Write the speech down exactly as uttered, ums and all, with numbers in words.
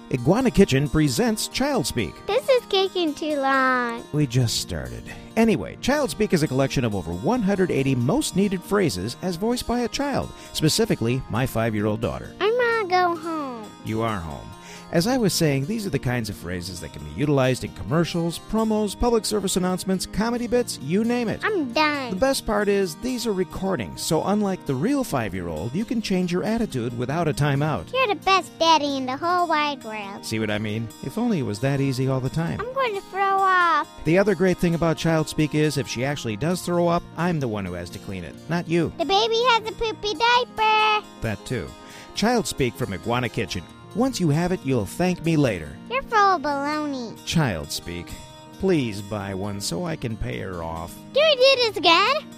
Iguana Kitchen presents Child Speak. This is taking too long. We just started. Anyway, Child Speak is a collection of over one hundred eighty most needed phrases as voiced by a child, specifically my five-year-old daughter. I'm gonna go home. You are home. As I was saying, these are the kinds of phrases that can be utilized in commercials, promos, public service announcements, comedy bits, you name it. I'm done. The best part is, these are recordings, so unlike the real five-year-old, you can change your attitude without a timeout. You're the best daddy in the whole wide world. See what I mean? If only it was that easy all the time. I'm going to throw up. The other great thing about Child Speak is, if she actually does throw up, I'm the one who has to clean it, not you. The baby has a poopy diaper. That too. Child Speak from Iguana Kitchen. Once you have it, you'll thank me later. You're full of baloney. Child Speak. Please buy one so I can pay her off. Do we do this again?